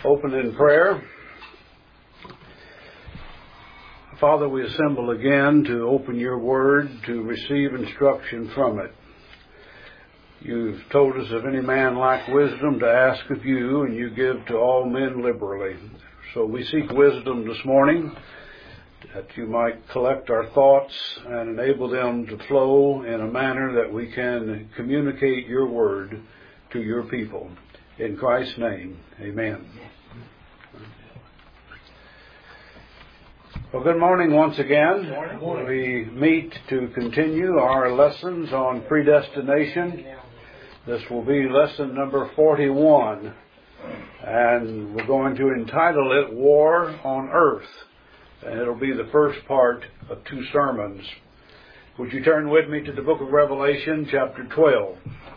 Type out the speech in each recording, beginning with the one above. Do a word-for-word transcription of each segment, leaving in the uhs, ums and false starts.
Open in prayer. Father, we assemble again to open your word, to receive instruction from it. You've told us, if any man lack wisdom, to ask of you, and you give to all men liberally. So we seek wisdom this morning, that you might collect our thoughts and enable them to flow in a manner that we can communicate your word to your people. In Christ's name, amen. Well, good morning once again. Good morning. We meet to continue our lessons on predestination. This will be lesson number forty-one, and we're going to entitle it War on Earth, and it'll be the first part of two sermons. Would you turn with me to the book of Revelation, chapter twelve.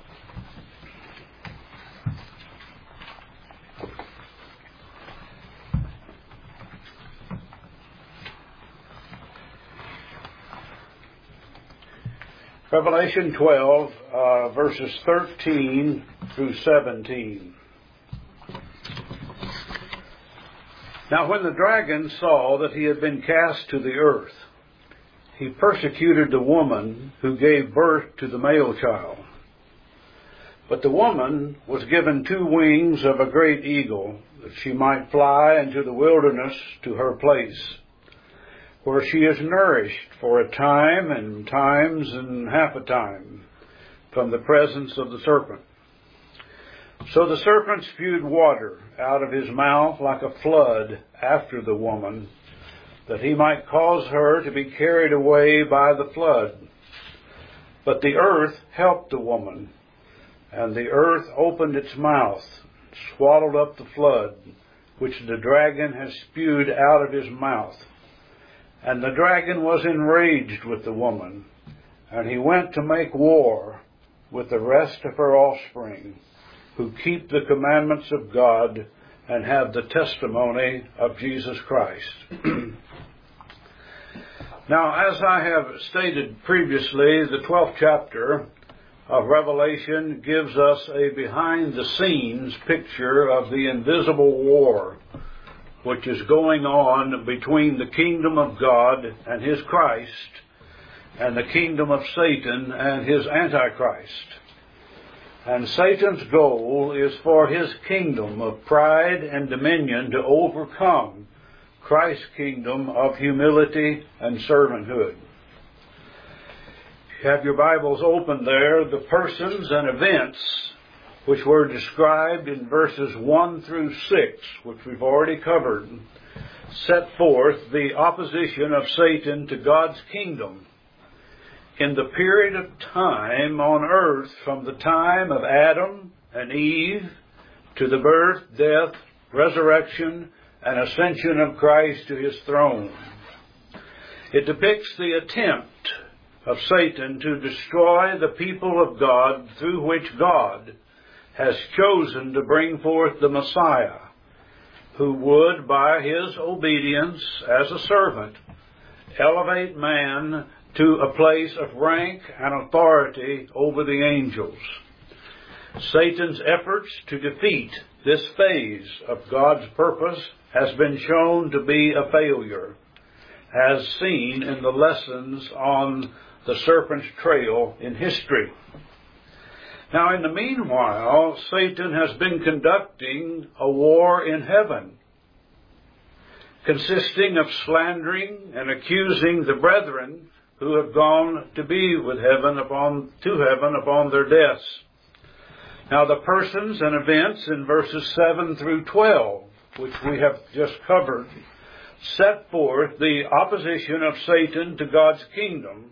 Revelation twelve, uh, verses thirteen through seventeen. Now when the dragon saw that he had been cast to the earth, he persecuted the woman who gave birth to the male child. But the woman was given two wings of a great eagle, that she might fly into the wilderness to her place, where she is nourished for a time and times and half a time from the presence of the serpent. So the serpent spewed water out of his mouth like a flood after the woman, that he might cause her to be carried away by the flood. But the earth helped the woman, and the earth opened its mouth, swallowed up the flood, which the dragon has spewed out of his mouth. And the dragon was enraged with the woman, and he went to make war with the rest of her offspring, who keep the commandments of God and have the testimony of Jesus Christ. Now, as I have stated previously, the twelfth chapter of Revelation gives us a behind-the-scenes picture of the invisible war which is going on between the kingdom of God and his Christ and the kingdom of Satan and his Antichrist. And Satan's goal is for his kingdom of pride and dominion to overcome Christ's kingdom of humility and servanthood. If you have your Bibles open there, the persons and events which were described in verses one through six, which we've already covered, set forth the opposition of Satan to God's kingdom in the period of time on earth from the time of Adam and Eve to the birth, death, resurrection, and ascension of Christ to his throne. It depicts the attempt of Satan to destroy the people of God, through which God has chosen to bring forth the Messiah, who would, by his obedience as a servant, elevate man to a place of rank and authority over the angels. Satan's efforts to defeat this phase of God's purpose has been shown to be a failure, as seen in the lessons on the serpent's trail in history. Now, in the meanwhile, Satan has been conducting a war in heaven, consisting of slandering and accusing the brethren who have gone to be with heaven upon to heaven upon their deaths. Now, the persons and events in verses seven through twelve, which we have just covered, set forth the opposition of Satan to God's kingdom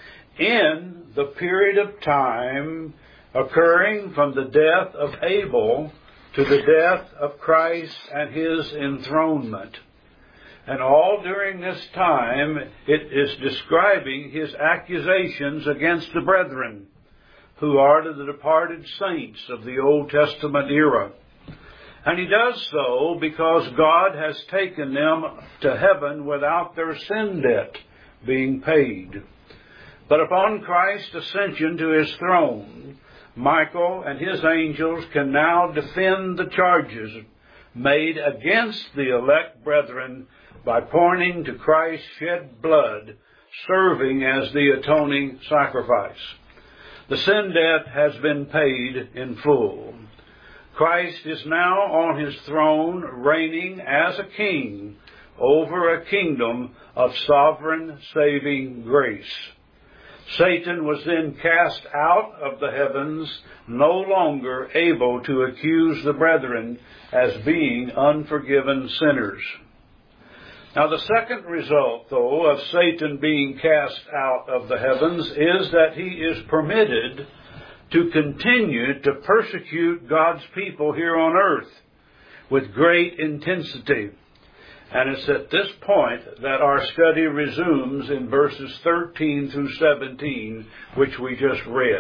in the period of time occurring from the death of Abel to the death of Christ and his enthronement. And all during this time, it is describing his accusations against the brethren, who are the departed saints of the Old Testament era. And he does so because God has taken them to heaven without their sin debt being paid. But upon Christ's ascension to his throne, Michael and his angels can now defend the charges made against the elect brethren by pointing to Christ's shed blood, serving as the atoning sacrifice. The sin debt has been paid in full. Christ is now on his throne, reigning as a king over a kingdom of sovereign saving grace. Satan was then cast out of the heavens, no longer able to accuse the brethren as being unforgiven sinners. Now, the second result, though, of Satan being cast out of the heavens is that he is permitted to continue to persecute God's people here on earth with great intensity. And it's at this point that our study resumes in verses thirteen through seventeen, which we just read.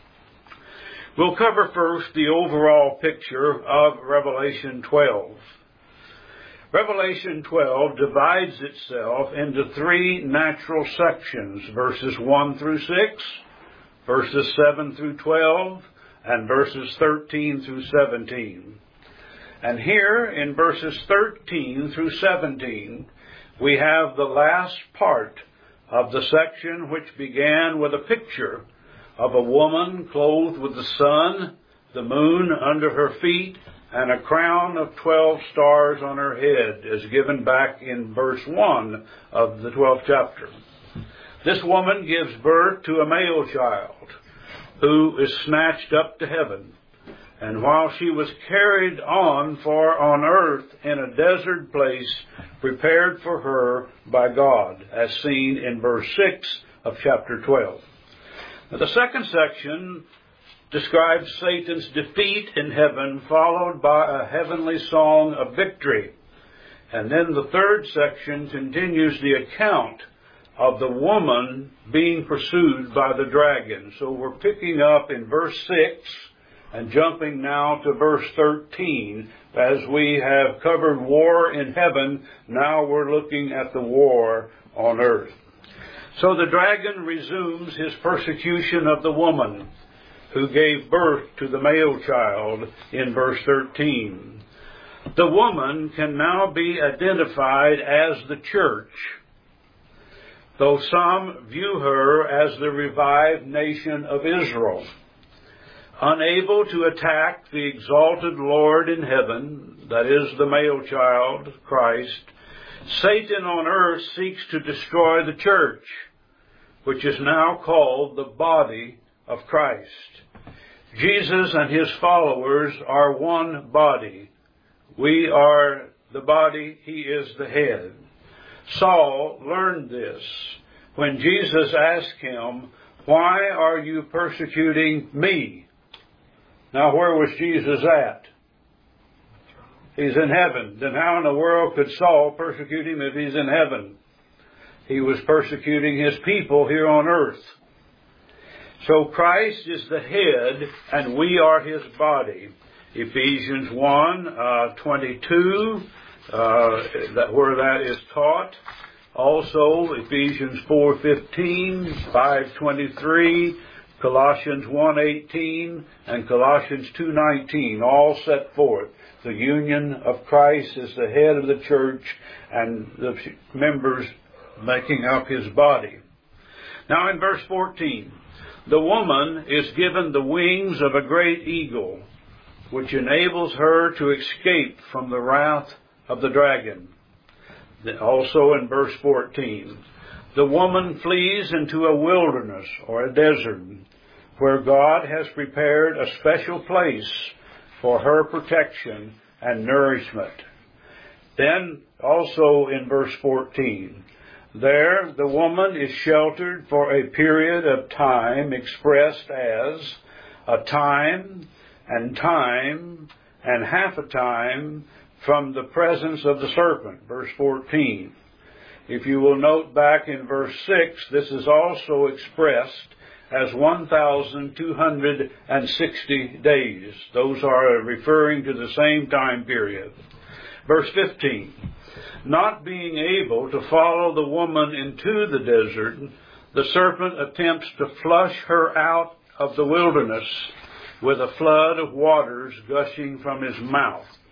We'll cover first the overall picture of Revelation twelve. Revelation twelve divides itself into three natural sections, verses one through six, verses seven through twelve, and verses thirteen through seventeen. And here in verses thirteen through seventeen, we have the last part of the section which began with a picture of a woman clothed with the sun, the moon under her feet, and a crown of twelve stars on her head, as given back in verse one of the twelfth chapter. This woman gives birth to a male child who is snatched up to heaven. And while she was carried on for on earth in a desert place prepared for her by God, as seen in verse six of chapter twelve. Now, the second section describes Satan's defeat in heaven, followed by a heavenly song of victory. And then the third section continues the account of the woman being pursued by the dragon. So we're picking up in verse six and jumping now to verse thirteen. As we have covered war in heaven, now we're looking at the war on earth. So the dragon resumes his persecution of the woman who gave birth to the male child in verse thirteen. The woman can now be identified as the church, though some view her as the revived nation of Israel. Unable to attack the exalted Lord in heaven, that is the male child, Christ, Satan on earth seeks to destroy the church, which is now called the body of Christ. Jesus and his followers are one body. We are the body, he is the head. Saul learned this when Jesus asked him, "Why are you persecuting me?" Now, where was Jesus at? He's in heaven. Then how in the world could Saul persecute him if he's in heaven? He was persecuting his people here on earth. So Christ is the head, and we are his body. Ephesians one, uh, twenty-two, uh, that, where that is taught. Also, Ephesians four fifteen, five twenty-three, Colossians one eighteen, and Colossians two nineteen, all set forth the union of Christ as the head of the church and the members making up his body. Now in verse fourteen, the woman is given the wings of a great eagle, which enables her to escape from the wrath of the dragon. Also in verse fourteen, the woman flees into a wilderness or a desert, where God has prepared a special place for her protection and nourishment. Then also in verse fourteen, there the woman is sheltered for a period of time expressed as a time and time and half a time from the presence of the serpent, verse fourteen. If you will note back in verse six, this is also expressed as one thousand two hundred sixty days. Those are referring to the same time period. Verse fifteen, not being able to follow the woman into the desert, the serpent attempts to flush her out of the wilderness with a flood of waters gushing from his mouth.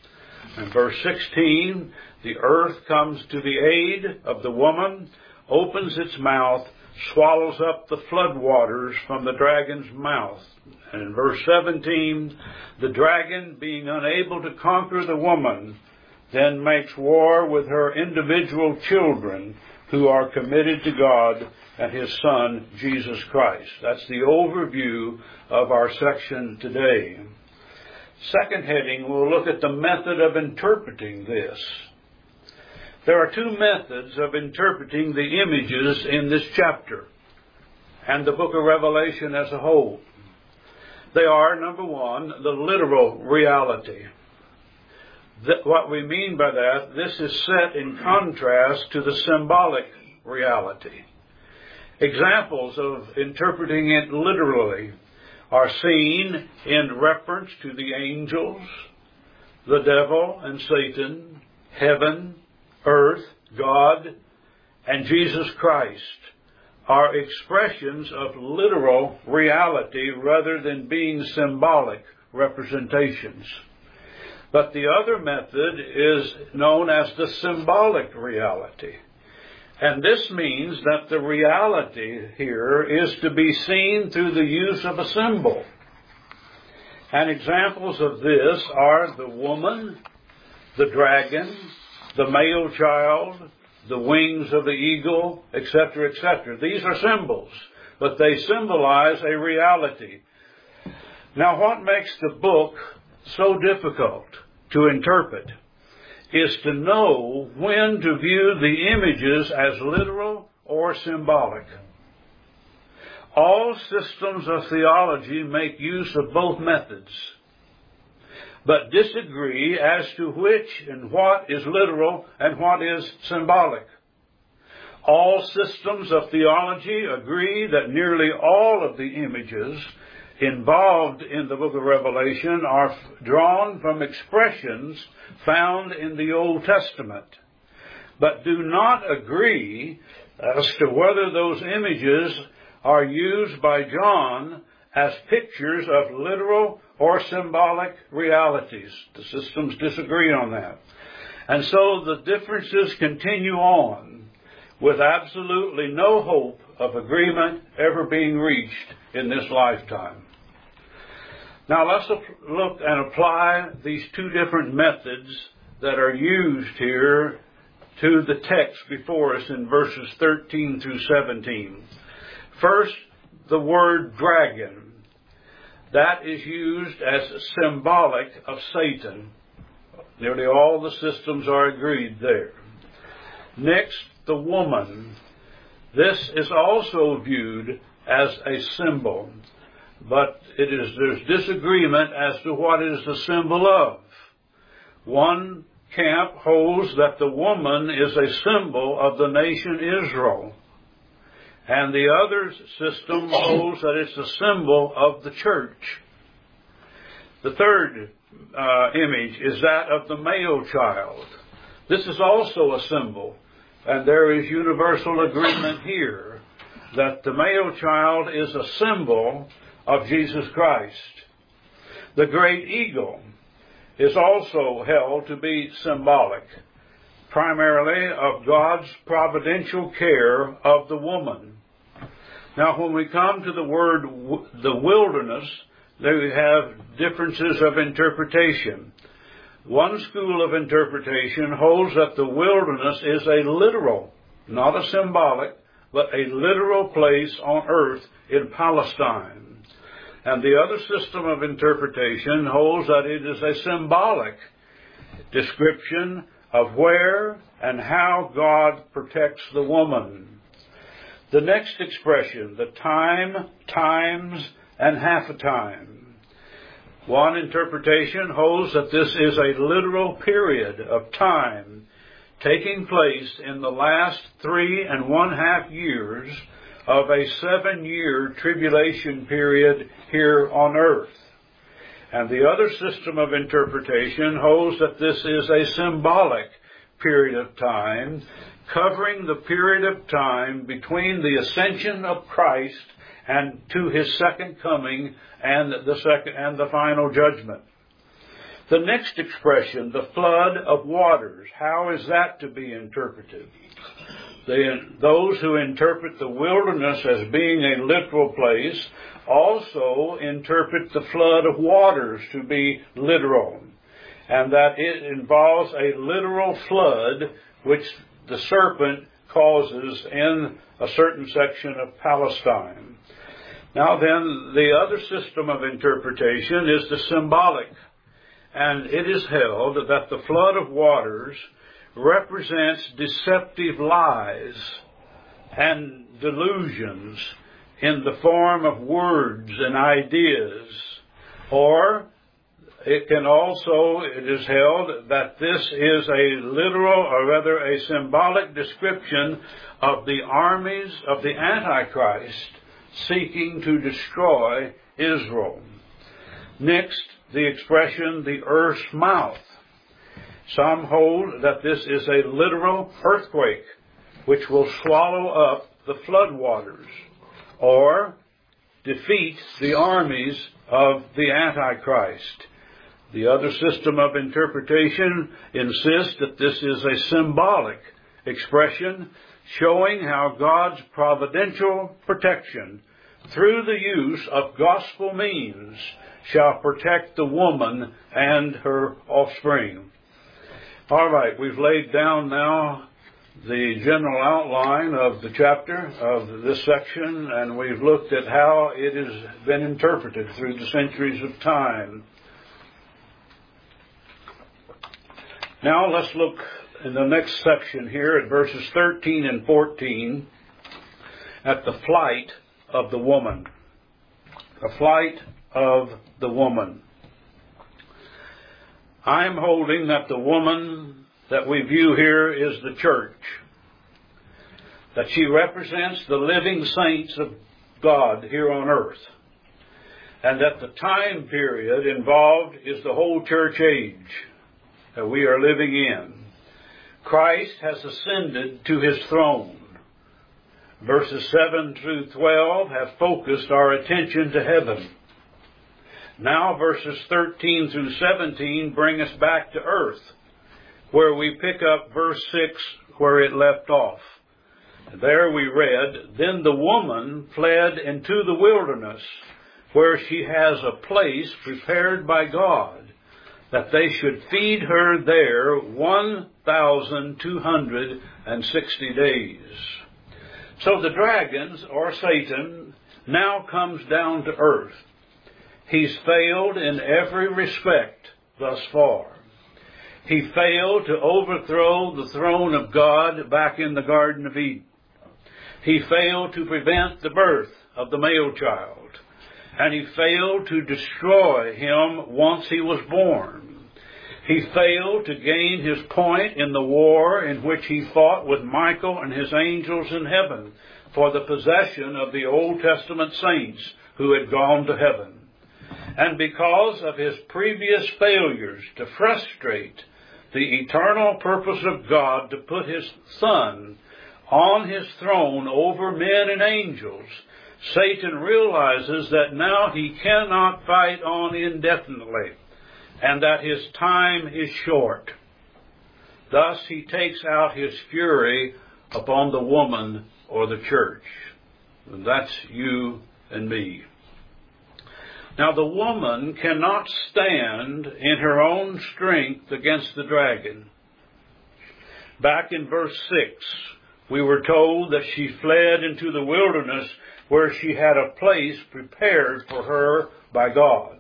In verse sixteen, the earth comes to the aid of the woman, opens its mouth, swallows up the flood waters from the dragon's mouth. And in verse seventeen, the dragon, being unable to conquer the woman, then makes war with her individual children who are committed to God and His Son, Jesus Christ. That's the overview of our section today. Second heading, we'll look at the method of interpreting this. There are two methods of interpreting the images in this chapter and the book of Revelation as a whole. They are, number one, the literal reality. That what we mean by that, this is set in contrast to the symbolic reality. Examples of interpreting it literally are seen in reference to the angels, the devil and Satan, heaven, earth, God, and Jesus Christ are expressions of literal reality rather than being symbolic representations. But the other method is known as the symbolic reality. And this means that the reality here is to be seen through the use of a symbol. And examples of this are the woman, the dragon, the male child, the wings of the eagle, et cetera, et cetera. These are symbols, but they symbolize a reality. Now, what makes the book so difficult to interpret is to know when to view the images as literal or symbolic. All systems of theology make use of both methods, but disagree as to which and what is literal and what is symbolic. All systems of theology agree that nearly all of the images involved in the book of Revelation are drawn from expressions found in the Old Testament, but do not agree as to whether those images are used by John as pictures of literal or symbolic realities. The systems disagree on that. And so the differences continue on with absolutely no hope of agreement ever being reached in this lifetime. Now let's look and apply these two different methods that are used here to the text before us in verses thirteen through seventeen. First, the word dragon. That is used as symbolic of Satan. Nearly all the systems are agreed there. Next, the woman. This is also viewed as a symbol, but it is there's disagreement as to what it is a symbol of. One camp holds that the woman is a symbol of the nation Israel, and the other system holds that it's a symbol of the church. The third uh, image is that of the male child. This is also a symbol, and there is universal agreement here that the male child is a symbol of Jesus Christ. The great eagle is also held to be symbolic, primarily of God's providential care of the woman. Now, when we come to the word the wilderness, there we have differences of interpretation. One school of interpretation holds that the wilderness is a literal, not a symbolic, but a literal place on earth in Palestine. And the other system of interpretation holds that it is a symbolic description of where and how God protects the woman. The next expression, the time, times, and half a time. One interpretation holds that this is a literal period of time taking place in the last three and one half years of a seven-year tribulation period here on earth. And the other system of interpretation holds that this is a symbolic period of time covering the period of time between the ascension of Christ and to His second coming and the second and the final judgment. The next expression, the flood of waters, how is that to be interpreted? The, those who interpret the wilderness as being a literal place also interpret the flood of waters to be literal, and that it involves a literal flood which the serpent causes in a certain section of Palestine. Now then, the other system of interpretation is the symbolic, and it is held that the flood of waters represents deceptive lies and delusions in the form of words and ideas, or it can also, it is held that this is a literal, or rather a symbolic description of the armies of the Antichrist seeking to destroy Israel. Next, the expression, the earth's mouth. Some hold that this is a literal earthquake which will swallow up the floodwaters or defeat the armies of the Antichrist. The other system of interpretation insists that this is a symbolic expression showing how God's providential protection through the use of gospel means shall protect the woman and her offspring. All right, we've laid down now the general outline of the chapter of this section, and we've looked at how it has been interpreted through the centuries of time. Now let's look in the next section here at verses thirteen and fourteen at the flight of the woman. The flight of the woman. I'm holding that the woman that we view here is the church, that she represents the living saints of God here on earth, and that the time period involved is the whole church age that we are living in. Christ has ascended to his throne. Verses seven through twelve have focused our attention to heaven. Now verses thirteen through seventeen bring us back to earth, where we pick up verse six where it left off. There we read, "Then the woman fled into the wilderness, where she has a place prepared by God, that they should feed her there one thousand two hundred and sixty days." So the dragon, or Satan, now comes down to earth. He's failed in every respect thus far. He failed to overthrow the throne of God back in the Garden of Eden. He failed to prevent the birth of the male child. And he failed to destroy him once he was born. He failed to gain his point in the war in which he fought with Michael and his angels in heaven for the possession of the Old Testament saints who had gone to heaven. And because of his previous failures to frustrate the eternal purpose of God to put his Son on his throne over men and angels, Satan realizes that now he cannot fight on indefinitely, and that his time is short. Thus he takes out his fury upon the woman or the church. And that's you and me. Now the woman cannot stand in her own strength against the dragon. Back in verse six, we were told that she fled into the wilderness where she had a place prepared for her by God.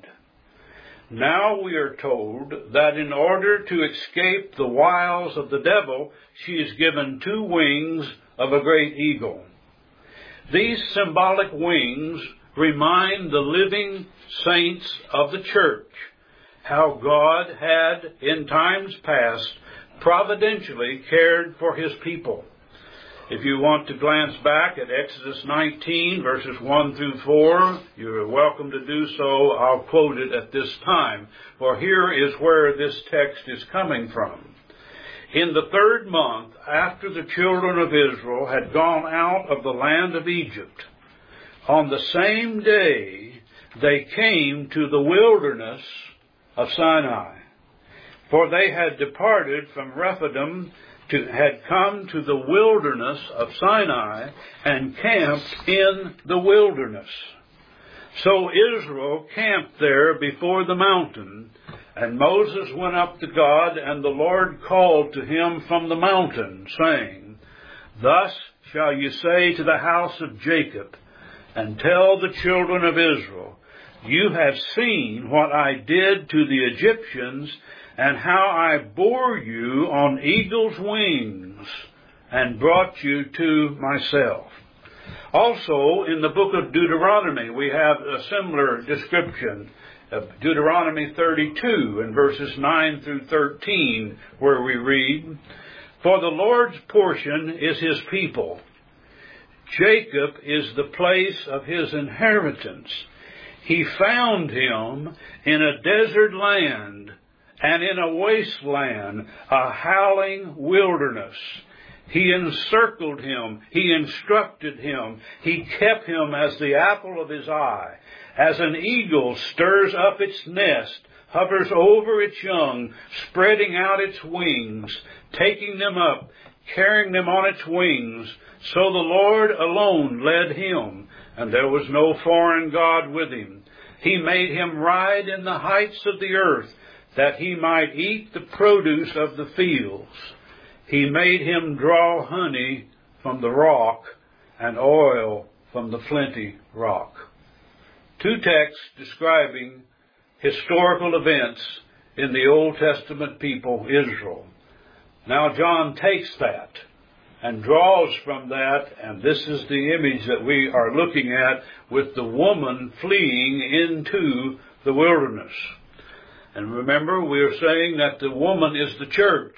Now we are told that in order to escape the wiles of the devil, she is given two wings of a great eagle. These symbolic wings remind the living saints of the church how God had, in times past, providentially cared for his people. If you want to glance back at Exodus nineteen, verses one through four, you're welcome to do so. I'll quote it at this time, for here is where this text is coming from. In the third month, after the children of Israel had gone out of the land of Egypt, on the same day they came to the wilderness of Sinai. For they had departed from Rephidim, to, had come to the wilderness of Sinai, and camped in the wilderness. So Israel camped there before the mountain, and Moses went up to God, and the Lord called to him from the mountain, saying, Thus shall you say to the house of Jacob, and tell the children of Israel, You have seen what I did to the Egyptians, and how I bore you on eagle's wings, and brought you to myself. Also, in the book of Deuteronomy, we have a similar description of Deuteronomy thirty-two, in verses nine through thirteen, where we read, For the Lord's portion is his people. Jacob is the place of his inheritance. He found him in a desert land, and in a wasteland, a howling wilderness. He encircled him. He instructed him. He kept him as the apple of his eye. As an eagle stirs up its nest, hovers over its young, spreading out its wings, taking them up, carrying them on its wings, so the Lord alone led him, and there was no foreign God with him. He made him ride in the heights of the earth, that he might eat the produce of the fields. He made him draw honey from the rock, and oil from the flinty rock. Two texts describing historical events in the Old Testament people, Israel. Now John takes that and draws from that, and this is the image that we are looking at with the woman fleeing into the wilderness. And remember, we are saying that the woman is the church.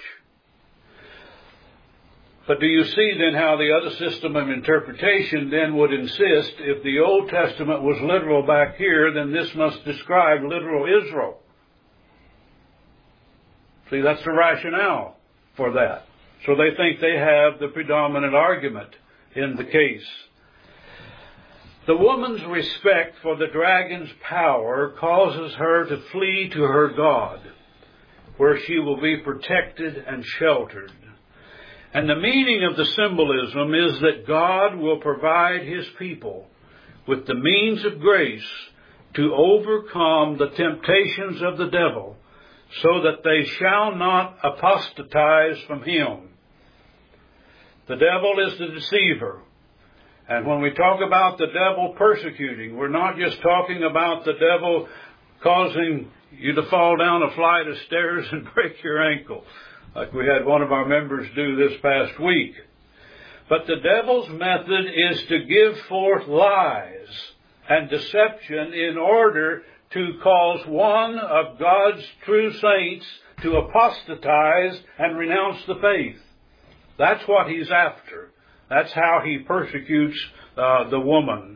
But do you see then how the other system of interpretation then would insist, if the Old Testament was literal back here, then this must describe literal Israel. See, that's the rationale for that. So they think they have the predominant argument in the case. The woman's respect for the dragon's power causes her to flee to her God, where she will be protected and sheltered. And the meaning of the symbolism is that God will provide his people with the means of grace to overcome the temptations of the devil, so that they shall not apostatize from him. The devil is the deceiver. And when we talk about the devil persecuting, we're not just talking about the devil causing you to fall down a flight of stairs and break your ankle, like we had one of our members do this past week. But the devil's method is to give forth lies and deception in order to cause one of God's true saints to apostatize and renounce the faith. That's what he's after. That's how he persecutes uh, the woman.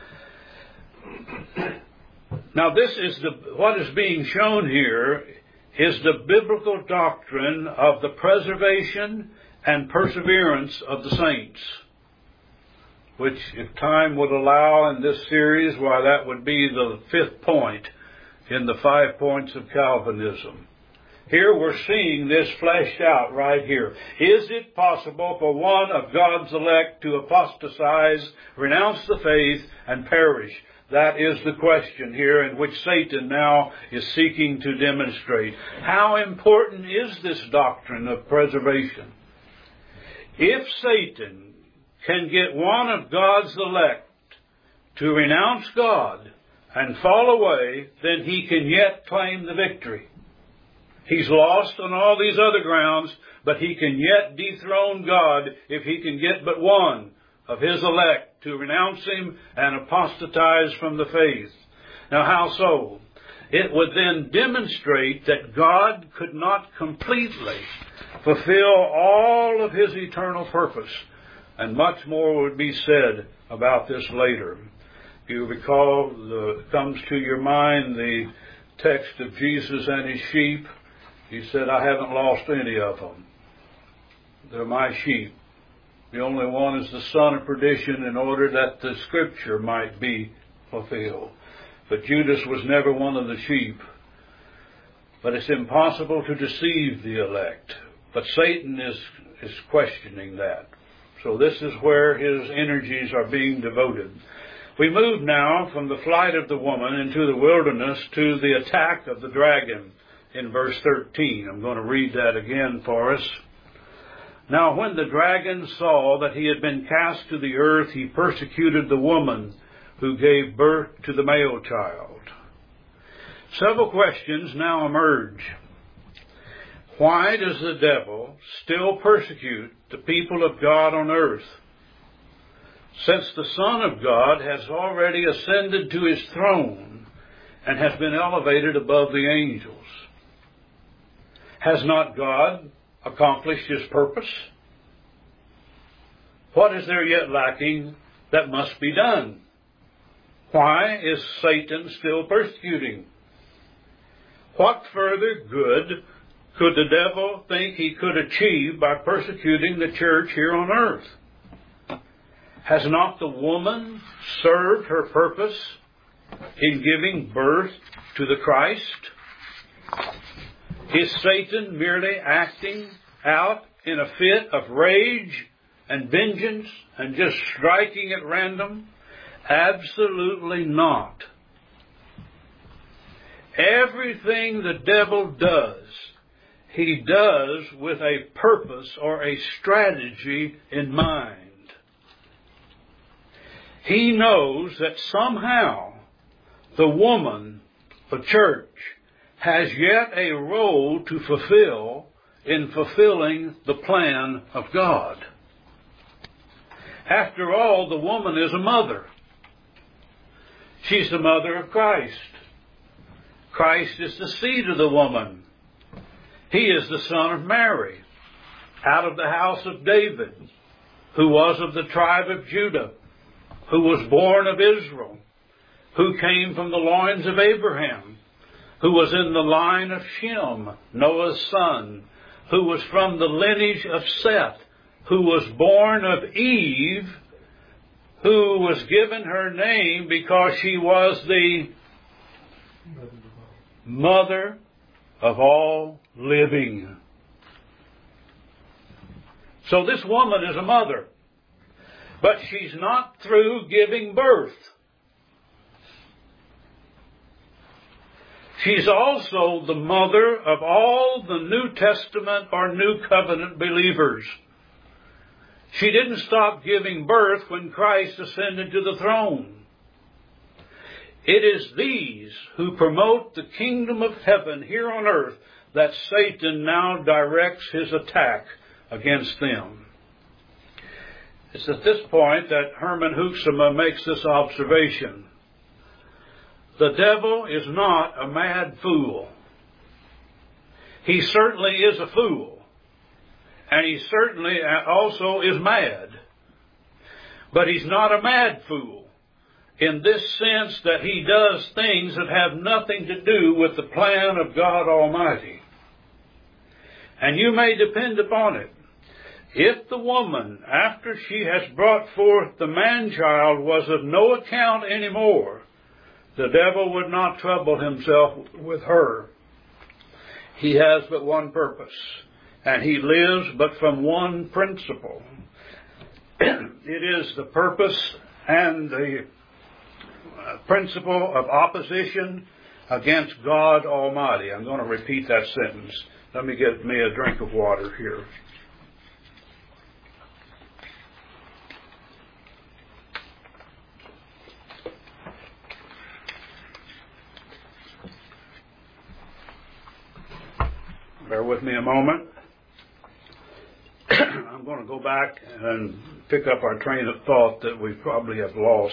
Now this is the, what is being shown here is the biblical doctrine of the preservation and perseverance of the saints, which, if time would allow in this series, why, that would be the fifth point in the five points of Calvinism. Here we're seeing this fleshed out right here. Is it possible for one of God's elect to apostatize, renounce the faith, and perish? That is the question here, in which Satan now is seeking to demonstrate. How important is this doctrine of preservation? If Satan can get one of God's elect to renounce God and fall away, then he can yet claim the victory. He's lost on all these other grounds, but he can yet dethrone God if he can get but one of his elect to renounce him and apostatize from the faith. Now, how so? It would then demonstrate that God could not completely fulfill all of his eternal purpose. And much more would be said about this later. If you recall, the, comes to your mind the text of Jesus and his sheep. He said, I haven't lost any of them. They're my sheep. The only one is the son of perdition, in order that the scripture might be fulfilled. But Judas was never one of the sheep. but it's impossible to deceive the elect. But Satan is, is questioning that. So this is where his energies are being devoted. We move now from the flight of the woman into the wilderness to the attack of the dragon in verse thirteen. I'm going to read that again for us. Now when the dragon saw that he had been cast to the earth, he persecuted the woman who gave birth to the male child. Several questions now emerge. Why does the devil still persecute the people of God on earth, since the Son of God has already ascended to his throne and has been elevated above the angels? Has not God accomplished his purpose? What is there yet lacking that must be done? Why is Satan still persecuting? What further good could the devil think he could achieve by persecuting the church here on earth? Has not the woman served her purpose in giving birth to the Christ? Is Satan merely acting out in a fit of rage and vengeance and just striking at random? Absolutely not. Everything the devil does, he does with a purpose or a strategy in mind. He knows that somehow the woman, the church, has yet a role to fulfill in fulfilling the plan of God. After all, the woman is a mother. She's the mother of Christ. Christ is the seed of the woman. He is the son of Mary, out of the house of David, who was of the tribe of Judah, who was born of Israel, who came from the loins of Abraham, who was in the line of Shem, Noah's son, who was from the lineage of Seth, who was born of Eve, who was given her name because she was the mother of all living. So this woman is a mother, but she's not through giving birth. She's also the mother of all the New Testament or New Covenant believers. She didn't stop giving birth when Christ ascended to the throne. It is these who promote the kingdom of heaven here on earth that Satan now directs his attack against them. It's at this point that Herman Hoeksema makes this observation. The devil is not a mad fool. He certainly is a fool. And he certainly also is mad. But he's not a mad fool in this sense that he does things that have nothing to do with the plan of God Almighty. And you may depend upon it. If the woman, after she has brought forth the man-child, was of no account anymore, the devil would not trouble himself with her. He has but one purpose, and he lives but from one principle. It is the purpose and the principle of opposition against God Almighty. I'm going to repeat that sentence. Let me get me a drink of water here. Bear with me a moment. I'm going to go back and pick up our train of thought that we probably have lost.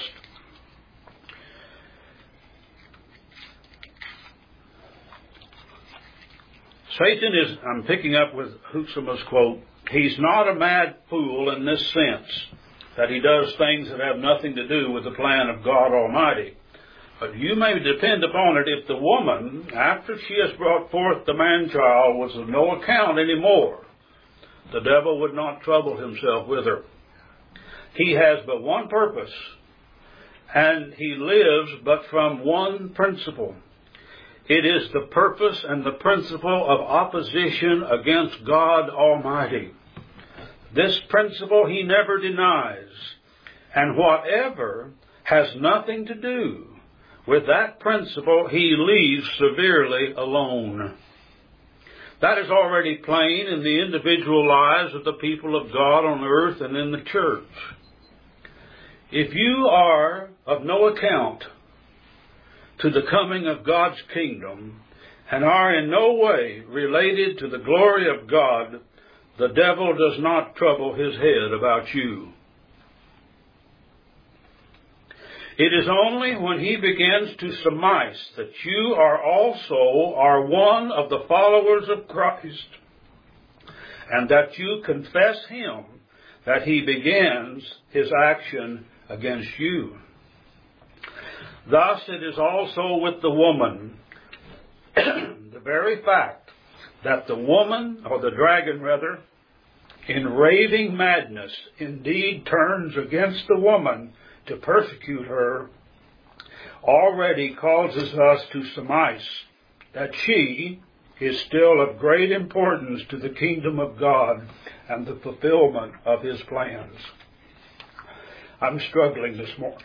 Satan is, I'm picking up with Hoeksema's quote, he's not a mad fool in this sense, that he does things that have nothing to do with the plan of God Almighty. But you may depend upon it, if the woman, after she has brought forth the man-child, was of no account anymore, the devil would not trouble himself with her. He has but one purpose, and he lives but from one principle. It is the purpose and the principle of opposition against God Almighty. This principle he never denies, and whatever has nothing to do with that principle he leaves severely alone. That is already plain in the individual lives of the people of God on earth and in the church. If you are of no account to the coming of God's kingdom and are in no way related to the glory of God, the devil does not trouble his head about you. It is only when he begins to surmise that you are also are one of the followers of Christ and that you confess him that he begins his action against you. Thus it is also with the woman. The very fact that the woman, or the dragon rather, in raving madness indeed turns against the woman to persecute her, already causes us to surmise that she is still of great importance to the kingdom of God and the fulfillment of his plans. I'm struggling this morning.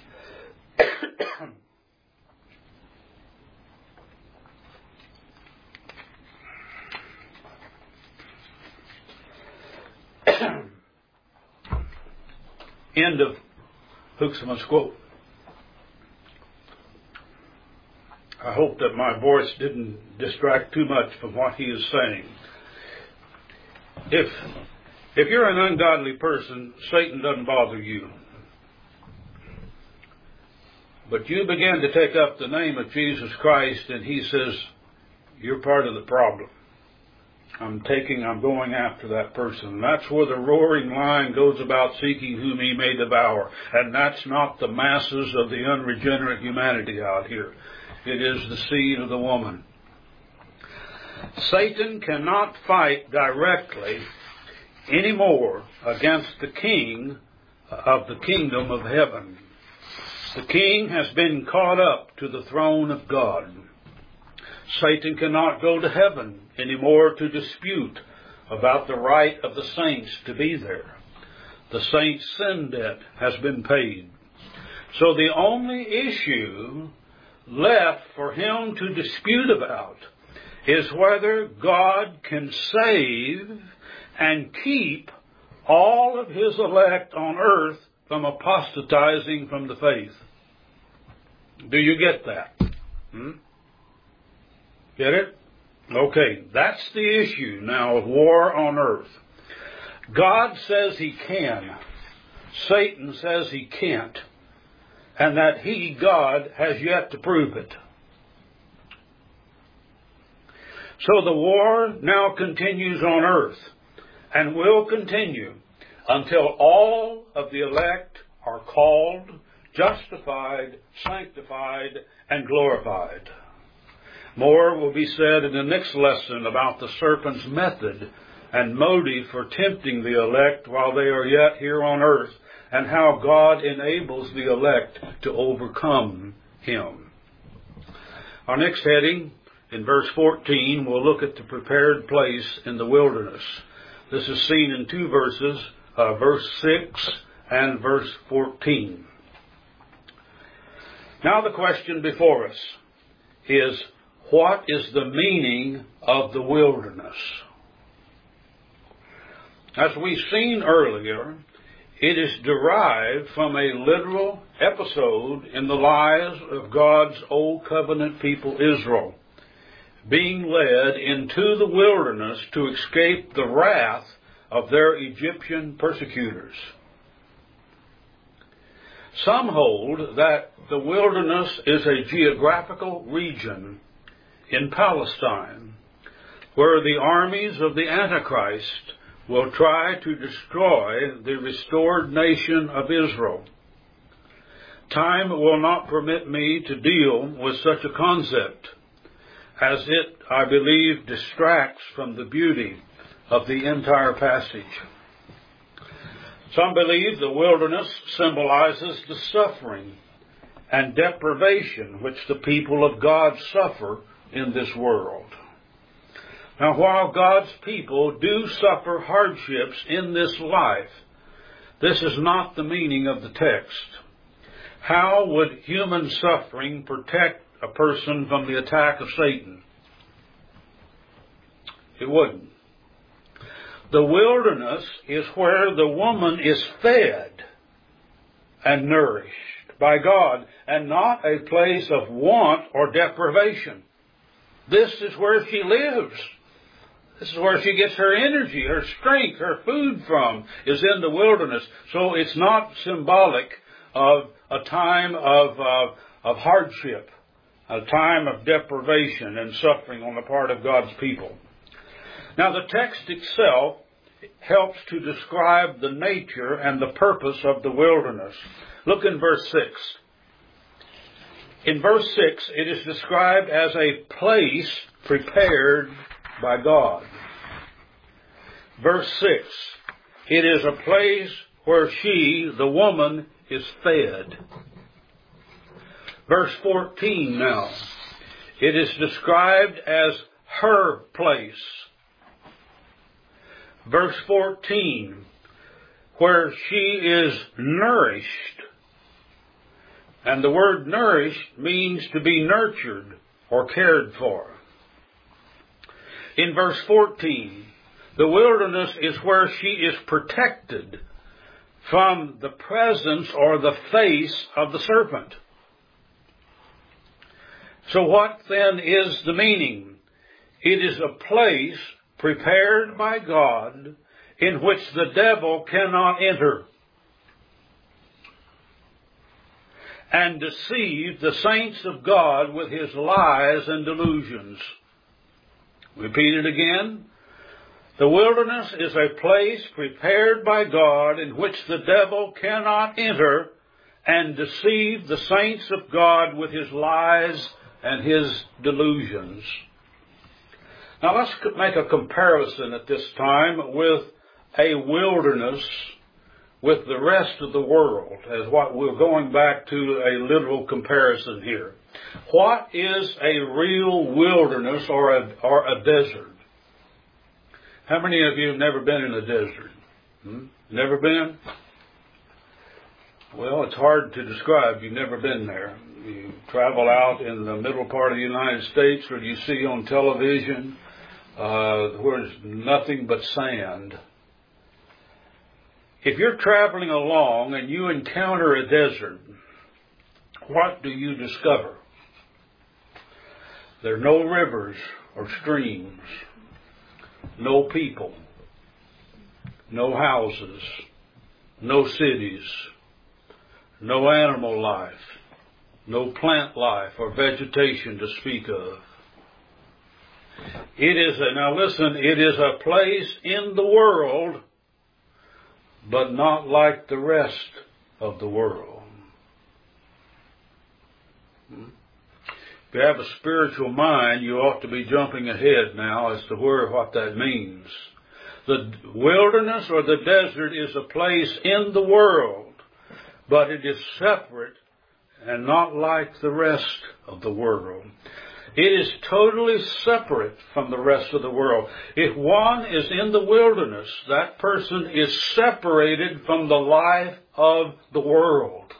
End of Hoeksema's quote. I hope that my voice didn't distract too much from what he is saying. If if you're an ungodly person, Satan doesn't bother you. But you begin to take up the name of Jesus Christ and he says, you're part of the problem. I'm taking, I'm going after that person. That's where the roaring lion goes about seeking whom he may devour. And that's not the masses of the unregenerate humanity out here. It is the seed of the woman. Satan cannot fight directly anymore against the king of the kingdom of heaven. The king has been caught up to the throne of God. Satan cannot go to heaven anymore to dispute about the right of the saints to be there. The saints' sin debt has been paid. So the only issue left for him to dispute about is whether God can save and keep all of his elect on earth from apostatizing from the faith. Do you get that? Hmm? Get it? Okay, that's the issue now of war on earth. God says he can. Satan says he can't. And that he, God, has yet to prove it. So the war now continues on earth and will continue until all of the elect are called, justified, sanctified, and glorified. More will be said in the next lesson about the serpent's method and motive for tempting the elect while they are yet here on earth, and how God enables the elect to overcome him. Our next heading, in verse fourteen, we'll look at the prepared place in the wilderness. This is seen in two verses, uh, verse six and verse fourteen. Now the question before us is, what is the meaning of the wilderness? As we've seen earlier, it is derived from a literal episode in the lives of God's old covenant people Israel, being led into the wilderness to escape the wrath of their Egyptian persecutors. Some hold that the wilderness is a geographical region in Palestine, where the armies of the Antichrist will try to destroy the restored nation of Israel. Time will not permit me to deal with such a concept, as it, I believe, distracts from the beauty of the entire passage. Some believe the wilderness symbolizes the suffering and deprivation which the people of God suffer in this world. Now, while God's people do suffer hardships in this life, this is not the meaning of the text. How would human suffering protect a person from the attack of Satan? It wouldn't. The wilderness is where the woman is fed and nourished by God, and not a place of want or deprivation. This is where she lives. This is where she gets her energy, her strength, her food from, is in the wilderness. So it's not symbolic of a time of, uh, of hardship, a time of deprivation and suffering on the part of God's people. Now, the text itself helps to describe the nature and the purpose of the wilderness. Look in verse six. In verse six, it is described as a place prepared by God. Verse six, it is a place where she, the woman, is fed. Verse fourteen now, it is described as her place. Verse fourteen, where she is nourished. And the word nourished means to be nurtured or cared for. In verse fourteen, the wilderness is where she is protected from the presence or the face of the serpent. So what then is the meaning? It is a place prepared by God in which the devil cannot enter and deceive the saints of God with his lies and delusions. Repeat it again. The wilderness is a place prepared by God in which the devil cannot enter and deceive the saints of God with his lies and his delusions. Now let's make a comparison at this time with a wilderness with the rest of the world, as what we're going back to a literal comparison here. What is a real wilderness or a, or a desert? How many of you have never been in a desert? Hmm? Never been? Well, it's hard to describe. You've never been there. You travel out in the middle part of the United States, or you see on television uh, where there's nothing but sand. If you're traveling along and you encounter a desert, what do you discover? There are no rivers or streams, no people, no houses, no cities, no animal life, no plant life or vegetation to speak of. It is a, now listen, it is a place in the world, but not like the rest of the world. If you have a spiritual mind, you ought to be jumping ahead now as to where what that means. The wilderness or the desert is a place in the world, but it is separate and not like the rest of the world. It is totally separate from the rest of the world. If one is in the wilderness, that person is separated from the life of the world.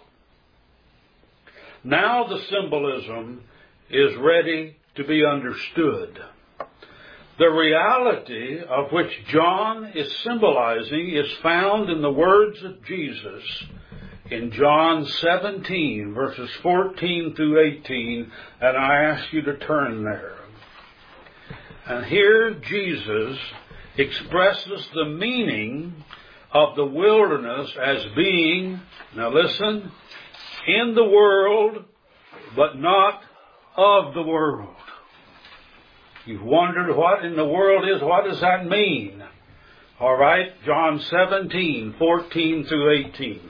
Now the symbolism is ready to be understood. The reality of which John is symbolizing is found in the words of Jesus in John seventeen, verses fourteen through eighteen, and I ask you to turn there. And here Jesus expresses the meaning of the wilderness as being, now listen, in the world, but not of the world. You've wondered what in the world is, what does that mean? All right, John seventeen, fourteen through eighteen.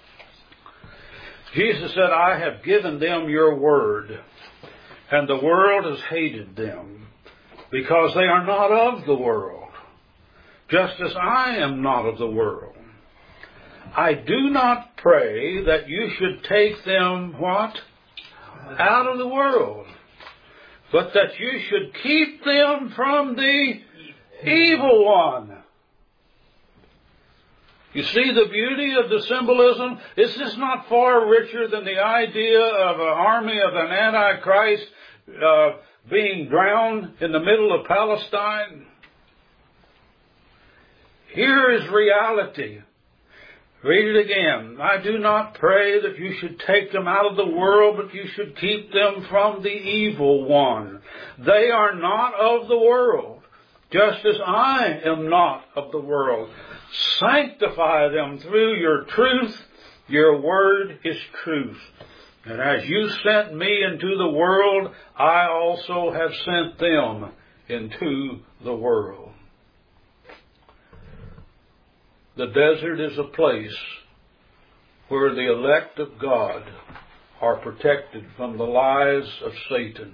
Jesus said, I have given them your word, and the world has hated them, because they are not of the world, just as I am not of the world. I do not pray that you should take them, what? Out of the world, but that you should keep them from the evil one. You see the beauty of the symbolism? Is this not far richer than the idea of an army of an Antichrist uh, being drowned in the middle of Palestine? Here is reality. Read it again. I do not pray that you should take them out of the world, but you should keep them from the evil one. They are not of the world, just as I am not of the world. Sanctify them through your truth. Your word is truth. And as you sent me into the world, I also have sent them into the world. The desert is a place where the elect of God are protected from the lies of Satan.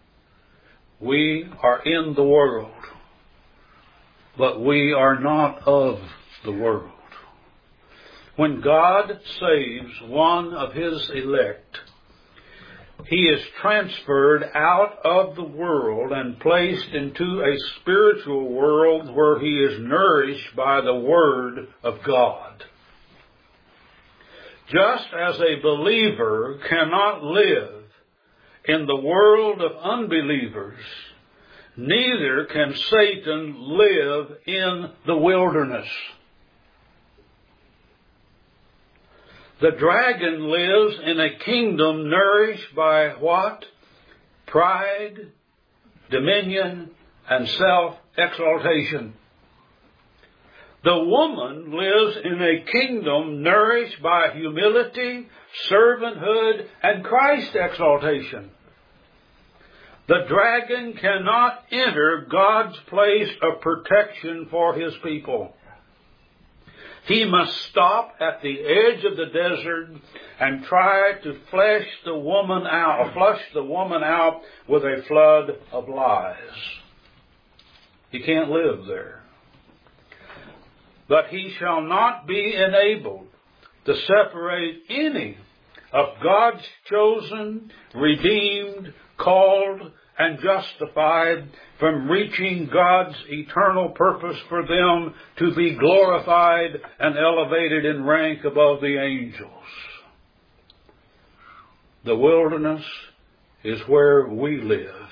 We are in the world, but we are not of the world. When God saves one of His elect, He is transferred out of the world and placed into a spiritual world where he is nourished by the Word of God. Just as a believer cannot live in the world of unbelievers, neither can Satan live in the wilderness. The dragon lives in a kingdom nourished by what? Pride, dominion, and self-exaltation. The woman lives in a kingdom nourished by humility, servanthood, and Christ exaltation. The dragon cannot enter God's place of protection for His people. He must stop at the edge of the desert and try to flesh the woman out, flush the woman out with a flood of lies. He can't live there. But he shall not be enabled to separate any of God's chosen, redeemed, called, and justified from reaching God's eternal purpose for them to be glorified and elevated in rank above the angels. The wilderness is where we live.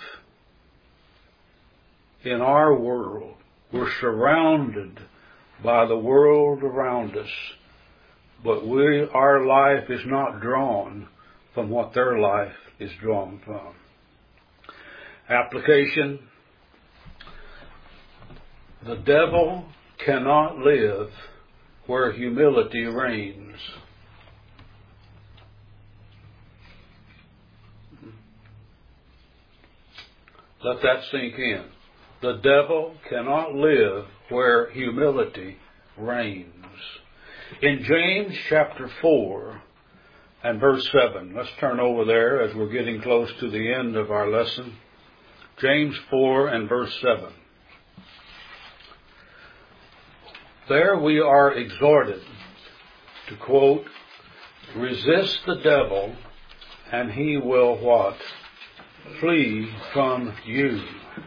In our world, we're surrounded by the world around us, but we, our life is not drawn from what their life is drawn from. Application. The devil cannot live where humility reigns. Let that sink in. The devil cannot live where humility reigns. In James chapter four and verse seven, let's turn over there as we're getting close to the end of our lesson. James four and verse seven. There we are exhorted to, quote, resist the devil and he will what? Flee from you.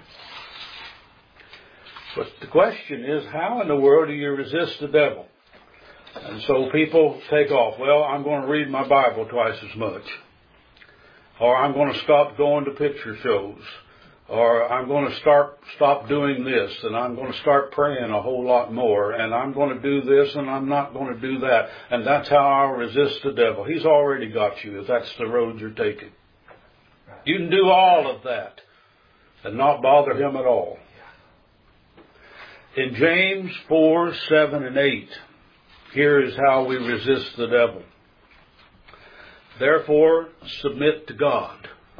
But the question is, how in the world do you resist the devil? And so people take off, well, I'm going to read my Bible twice as much. Or I'm going to stop going to picture shows. Or I'm going to start stop doing this, and I'm going to start praying a whole lot more, and I'm going to do this, and I'm not going to do that. And that's how I'll resist the devil. He's already got you if that's the road you're taking. You can do all of that and not bother him at all. In James four, seven, and eight, here is how we resist the devil. Therefore, submit to God.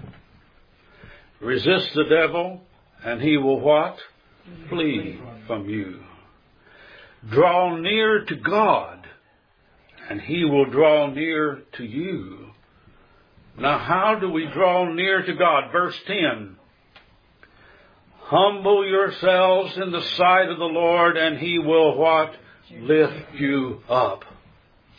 Resist the devil, and he will what? Flee from you. Draw near to God, and he will draw near to you. Now, how do we draw near to God? Verse ten. Humble yourselves in the sight of the Lord, and he will what? Lift you up.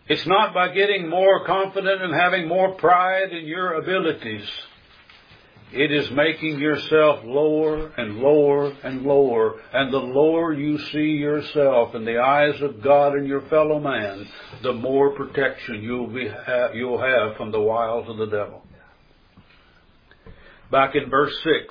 It's not by getting more confident and having more pride in your abilities. It is making yourself lower and lower and lower. And the lower you see yourself in the eyes of God and your fellow man, the more protection you'll, be, you'll have from the wiles of the devil. Back in verse six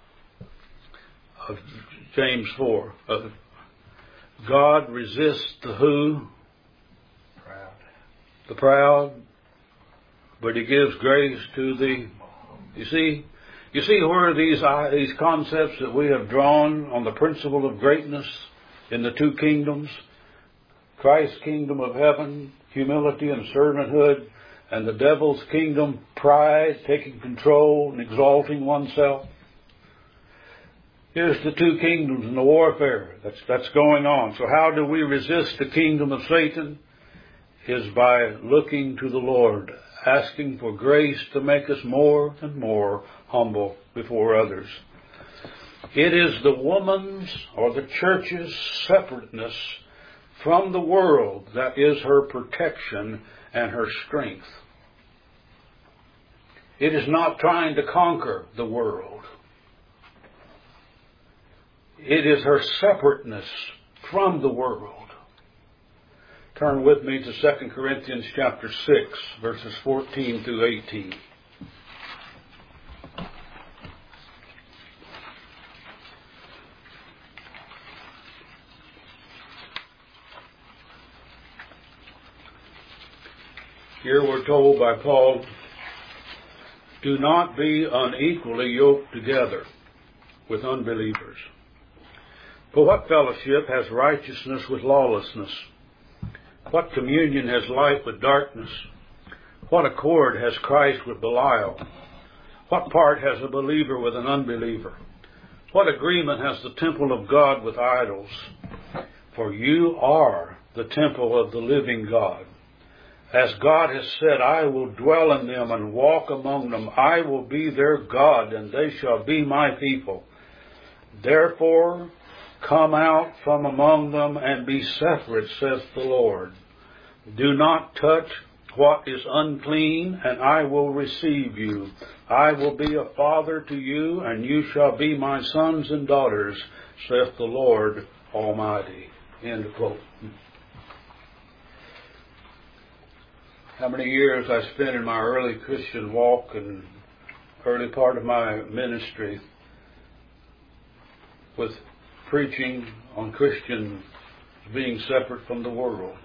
of James four, uh, God resists the who? Proud. The proud. But He gives grace to the... You see? You see where these, uh, these concepts that we have drawn on the principle of greatness in the two kingdoms, Christ's kingdom of heaven, humility and servanthood, and the devil's kingdom, pride, taking control and exalting oneself. Here's the two kingdoms in the warfare that's, that's going on. So how do we resist the kingdom of Satan? Is by looking to the Lord, asking for grace to make us more and more humble before others. It is the woman's or the church's separateness from the world that is her protection and her strength. It is not trying to conquer the world. It is her separateness from the world. Turn with me to Second Corinthians chapter six, verses fourteen through eighteen. Here we're told by Paul, do not be unequally yoked together with unbelievers. For what fellowship has righteousness with lawlessness? What communion has light with darkness? What accord has Christ with Belial? What part has a believer with an unbeliever? What agreement has the temple of God with idols? For you are the temple of the living God. As God has said, I will dwell in them and walk among them. I will be their God, and they shall be my people. Therefore, come out from among them and be separate, saith the Lord. Do not touch what is unclean, and I will receive you. I will be a father to you, and you shall be my sons and daughters, saith the Lord Almighty. End of quote. How many years I spent in my early Christian walk and early part of my ministry with preaching on Christians being separate from the world.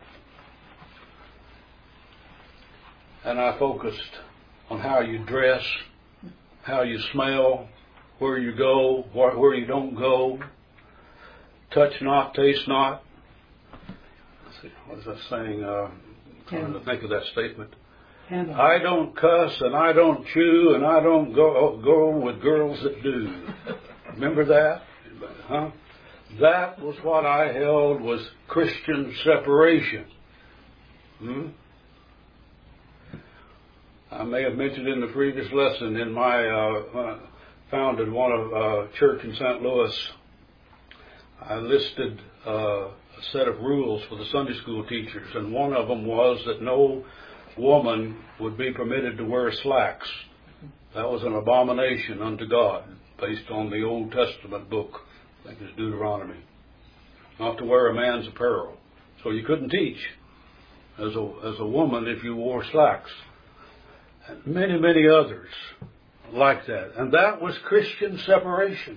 And I focused on how you dress, how you smell, where you go, where you don't go, touch not, taste not. Let's see, what is that saying? Uh, I'm trying to think of that statement. Handle. I don't cuss and I don't chew and I don't go go with girls that do. Remember that? Huh? That was what I held was Christian separation. Hmm? I may have mentioned in the previous lesson in my uh, when I founded one of uh, church in Saint Louis, I listed uh, a set of rules for the Sunday school teachers, and one of them was that no woman would be permitted to wear slacks. That was an abomination unto God, based on the Old Testament book, I think it's Deuteronomy. Not to wear a man's apparel. So you couldn't teach as a, as a woman if you wore slacks. And many, many others like that. And that was Christian separation.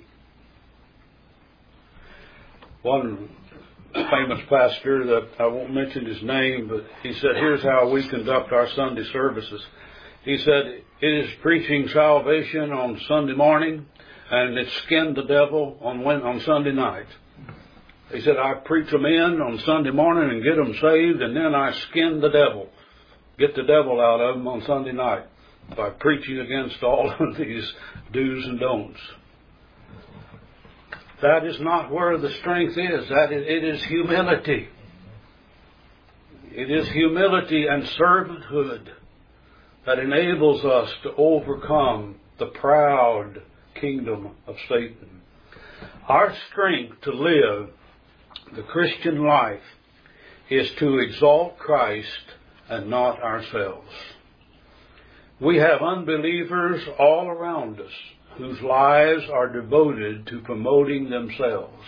One famous pastor that I won't mention his name, but he said, here's how we conduct our Sunday services. He said, it is preaching salvation on Sunday morning, and it's skin the devil on on Sunday night. He said, I preach them in on Sunday morning and get them saved, and then I skin the devil, get the devil out of them on Sunday night by preaching against all of these do's and don'ts. That is not where the strength is. That is, it is humility. It is humility and servanthood that enables us to overcome the proud kingdom of Satan. Our strength to live the Christian life is to exalt Christ and not ourselves. We have unbelievers all around us whose lives are devoted to promoting themselves.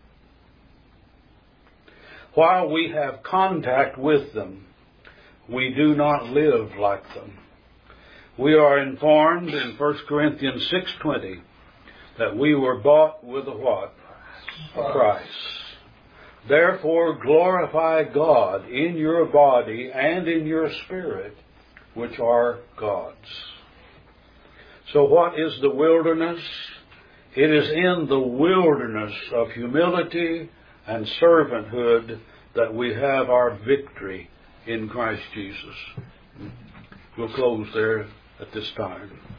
While we have contact with them, we do not live like them. We are informed in First Corinthians six twenty that we were bought with a what? A price. Therefore glorify God in your body and in your spirit, which are God's. So what is the wilderness? It is in the wilderness of humility and servanthood that we have our victory in Christ Jesus. We'll close there at this time.